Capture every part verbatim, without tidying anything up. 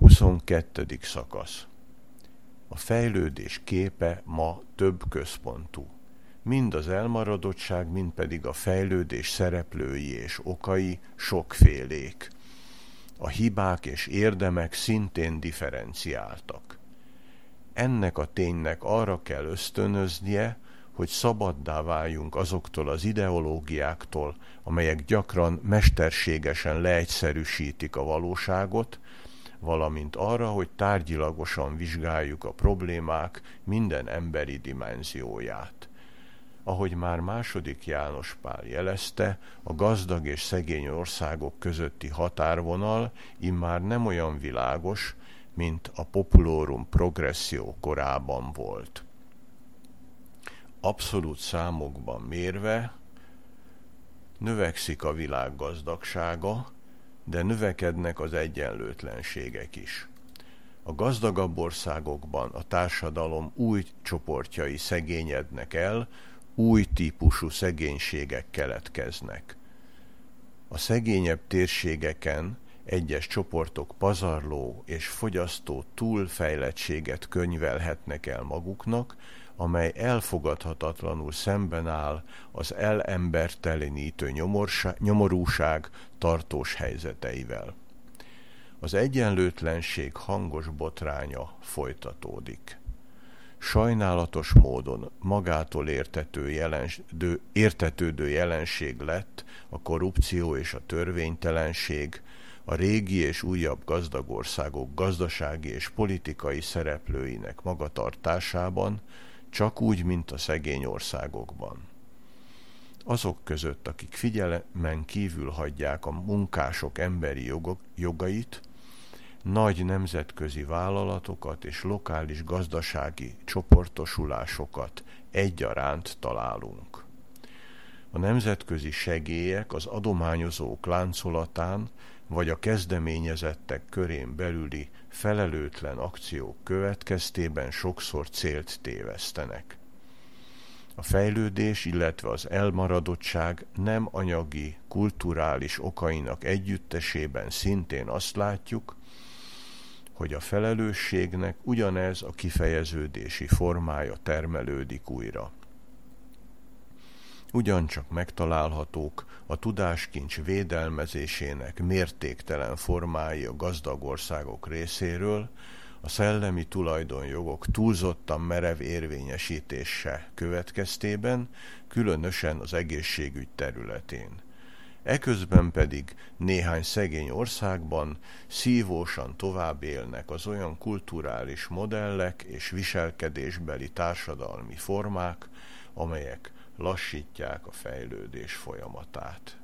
huszonkettedik szakasz. A fejlődés képe ma több központú. Mind az elmaradottság, mind pedig a fejlődés szereplői és okai sokfélék. A hibák és érdemek szintén differenciáltak. Ennek a ténynek arra kell ösztönöznie, hogy szabaddá váljunk azoktól az ideológiáktól, amelyek gyakran mesterségesen leegyszerűsítik a valóságot, valamint arra, hogy tárgyilagosan vizsgáljuk a problémák minden emberi dimenzióját. Ahogy már második János Pál jelezte, a gazdag és szegény országok közötti határvonal immár nem olyan világos, mint a populorum progressio korában volt. Abszolút számokban mérve növekszik a világ gazdagsága, de növekednek az egyenlőtlenségek is. A gazdagabb országokban a társadalom új csoportjai szegényednek el, új típusú szegénységek keletkeznek. A szegényebb térségeken egyes csoportok pazarló és fogyasztó túlfejlettséget könyvelhetnek el maguknak, amely elfogadhatatlanul szemben áll az elembertelenítő nyomorúság tartós helyzeteivel. Az egyenlőtlenség hangos botránya folytatódik. Sajnálatos módon magától értető jelenség, értetődő jelenség lett a korrupció és a törvénytelenség, a régi és újabb gazdag országok gazdasági és politikai szereplőinek magatartásában, csak úgy, mint a szegény országokban. Azok között, akik figyelmen kívül hagyják a munkások emberi jogok, jogait, nagy nemzetközi vállalatokat és lokális gazdasági csoportosulásokat egyaránt találunk. A nemzetközi segélyek az adományozók láncolatán vagy a kezdeményezettek körén belüli felelőtlen akciók következtében sokszor célt tévesztenek. A fejlődés, illetve az elmaradottság nem anyagi, kulturális okainak együttesében szintén azt látjuk, hogy a felelősségnek ugyanez a kifejeződési formája termelődik újra. Ugyancsak megtalálhatók a tudáskincs védelmezésének mértéktelen formái a gazdag országok részéről, a szellemi tulajdonjogok túlzottan merev érvényesítése következtében, különösen az egészségügy területén. Eközben pedig néhány szegény országban szívósan tovább élnek az olyan kulturális modellek és viselkedésbeli társadalmi formák, amelyek lassítják a fejlődés folyamatát.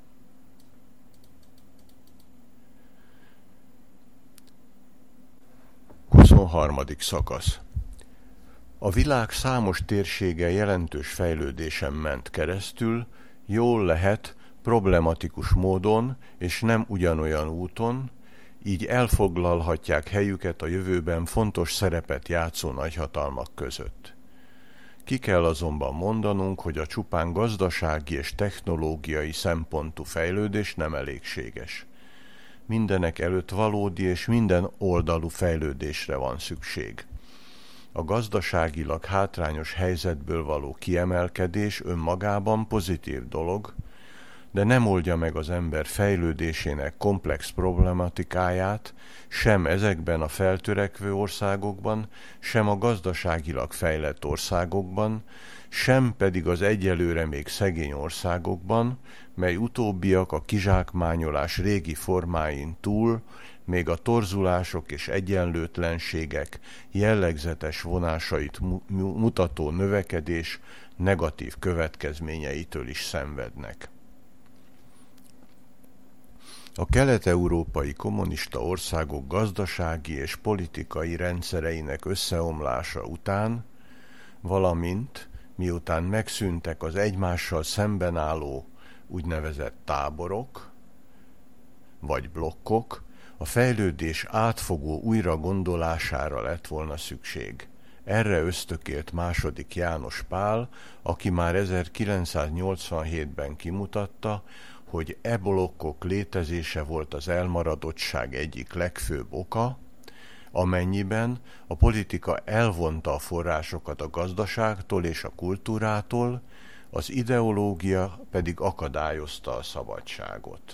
huszonharmadik szakasz. A világ számos térsége jelentős fejlődésen ment keresztül, jól lehet problematikus módon és nem ugyanolyan úton, így elfoglalhatják helyüket a jövőben fontos szerepet játszó nagyhatalmak között. Ki kell azonban mondanunk, hogy a csupán gazdasági és technológiai szempontú fejlődés nem elégséges. Mindenek előtt valódi és minden oldalú fejlődésre van szükség. A gazdaságilag hátrányos helyzetből való kiemelkedés önmagában pozitív dolog, de nem oldja meg az ember fejlődésének komplex problematikáját, sem ezekben a feltörekvő országokban, sem a gazdaságilag fejlett országokban, sem pedig az egyelőre még szegény országokban, mely utóbbiak a kizsákmányolás régi formáin túl, még a torzulások és egyenlőtlenségek jellegzetes vonásait mutató növekedés negatív következményeitől is szenvednek. A kelet-európai kommunista országok gazdasági és politikai rendszereinek összeomlása után, valamint miután megszűntek az egymással szemben álló úgynevezett táborok vagy blokkok, a fejlődés átfogó újragondolására lett volna szükség. Erre ösztökélt második János Pál, aki már ezerkilencszáznyolcvanhétben kimutatta, hogy e blokkok létezése volt az elmaradottság egyik legfőbb oka, amennyiben a politika elvonta a forrásokat a gazdaságtól és a kultúrától, az ideológia pedig akadályozta a szabadságot.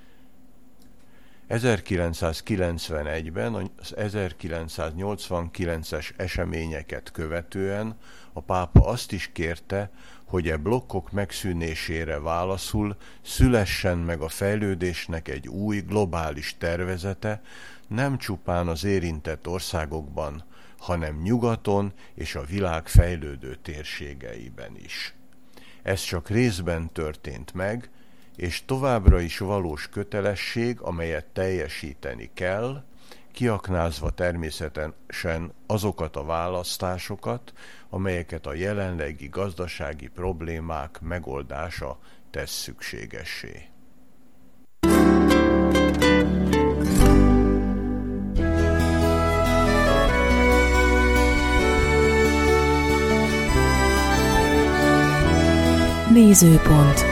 ezerkilencszázkilencvenegyben az ezerkilencszáznyolcvankilences eseményeket követően a pápa azt is kérte, hogy e blokkok megszűnésére válaszul szülessen meg a fejlődésnek egy új globális tervezete, nem csupán az érintett országokban, hanem nyugaton és a világ fejlődő térségeiben is. Ez csak részben történt meg, és továbbra is valós kötelesség, amelyet teljesíteni kell, kiaknázva természetesen azokat a választásokat, amelyeket a jelenlegi gazdasági problémák megoldása tesz szükségessé. Nézőpont.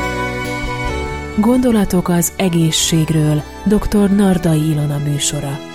Gondolatok az egészségről. doktor Nardai Ilona műsora.